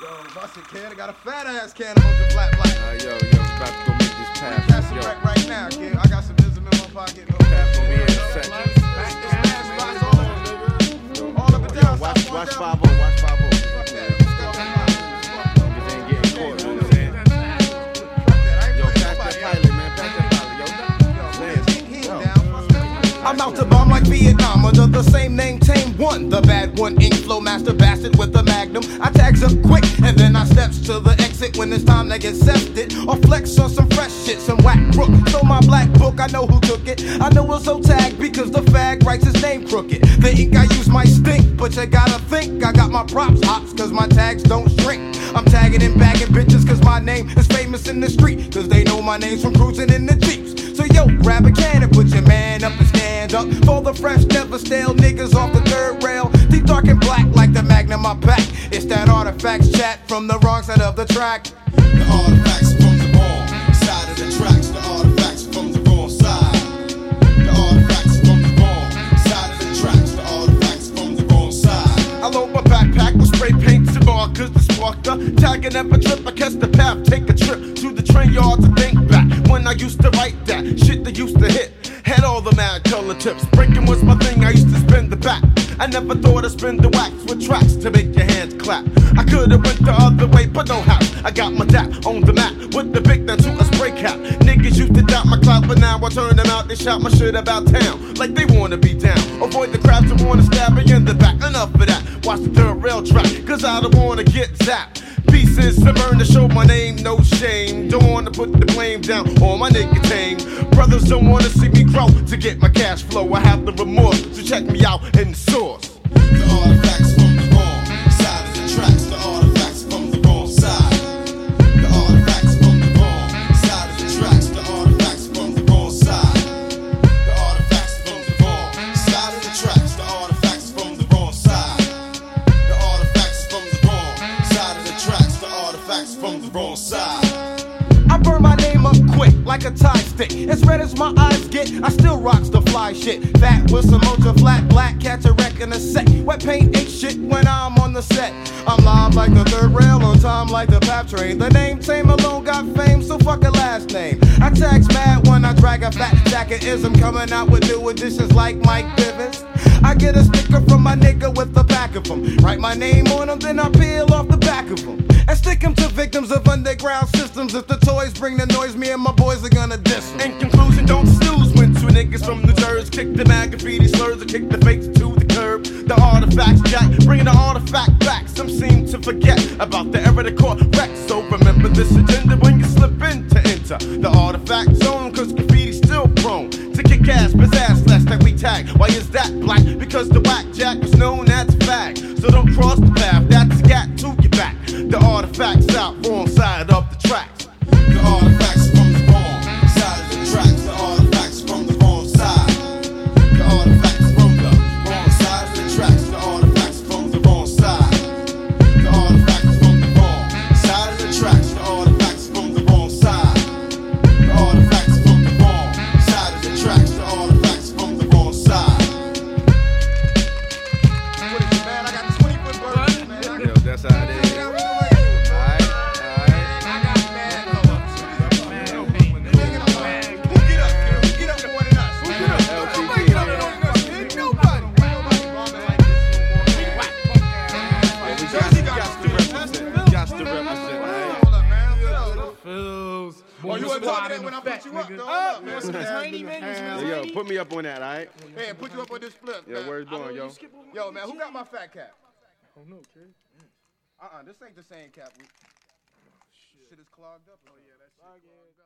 Bust it, kid. I got a fat ass can of Ultra Flat Black. Yo, about to go make this pass. That's a wreck right now, kid. I got some ism in my pocket. Pass gonna be in a second. All up and down. Watch 5-0, watch 5-0. Fuck that. Niggas ain't getting caught, you know what I'm saying? Yo, pass that pilot, man. Pass that pilot, yo. I'm out to bomb like Vietnam under the same name, Tame One. The bad one, ink flow master bastard with the magnum. I tags up quick and then I steps to the exit when it's time to get sefted. Or flex on some fresh shit, some whack crook. So my black book, I know who took it. I know it's so tagged because the fag writes his name crooked. The ink I use might stink, but you gotta think I got my props hops cause my tags don't shrink. I'm tagging and bagging bitches cause my name is famous in the street. Cause they know my name's from cruising in the Jeeps. So yo, grab a can and put your man up and stand up for the fresh, never stale niggas off the third rail. Deep dark and black like the magnum I pack. It's that artifacts chat from the wrong side of the track. The artifacts from the wrong side of the tracks. The artifacts from the wrong side. The artifacts from the wrong side of the tracks. The artifacts from the wrong side. I load my backpack with spray paints and markers to spark the tagging up a trip. I catch the path, take a trip to the train yard to think back when I used to write that shit that used to hit. Had all the mad color tips. Breaking was my thing, I used to spin the back. I never thought I'd spin the wax with tracks to make your hands clap. I could've went the other way, but no how. I got my dap on the map with the big down to a spray cap. Niggas used to doubt my clout, but now I turn them out. They shout my shit about town like they wanna be down. Avoid the crowds that wanna stab me in the back. Enough of that, watch the third rail track, cause I don't wanna get zapped. Pieces to burn to show my name, no shame. Don't wanna put the blame down on my nicotine. Brothers don't wanna see me grow to get my cash flow. I have the remorse, so check me out in the source. The artifacts from the wrong side of the tracks. The artifacts from the wrong side. The artifacts from the wrong side of the tracks. The artifacts from the wrong side. The artifacts from the wrong side of the tracks. The artifacts from the wrong side. The artifacts from the wrong side of the tracks. The artifacts from the wrong side. I burn my name up quick like a tie stick. As red as my eyes get, I still rocks the fly shit. Fat with some Ultra Flat Black, catch a wreck in a sec. Wet paint ain't shit when I'm on the set. I'm live like the third rail, on time like the PAP train. The name Tame alone got fame, so fuck a last name. I tax mad when I drag a fat stack of ism, coming out with new additions like Mike Bivens. I get a sticker from my nigga with the back of them. Write my name on them, then I peel off the back of them. And stick them to victims of underground systems. If the toys bring the noise, me and my boys are gonna diss them. In conclusion, don't snooze when two niggas from New Jersey kick the mad graffiti slurs or kick the fakes to the curb. The artifacts jack, bringing the artifact back. Some seem to forget about the era they caught wreck. So remember this agenda when you slip in to enter the artifact zone, cause graffiti's still prone to kick ass, pizzazz, less that we tag. Why is that black? Because the whack jack was known as fag. So don't cross the path, that's a gat to your back. The artifacts out, wrong side of the tracks. The artifacts from the wrong side of the tracks. The artifacts from the wrong side. The artifacts from the wrong side of the tracks. The artifacts from the wrong side. The artifacts from the wrong side of the tracks. The artifacts from the wrong side. The artifacts from the wrong side of the tracks. The artifacts from the wrong side. What is it, man? I got 20-foot birds, man. Yo, that's how it is. Oh, you wasn't talking that when I put you up, though. Yo, put me up on that, alright? Hey, put you up on this flip. Yeah, where's going, yo? Yo, man, who got my fat cap? I don't know, kid. This ain't the same cap. Shit is clogged up. Oh, yeah, that's clogged up.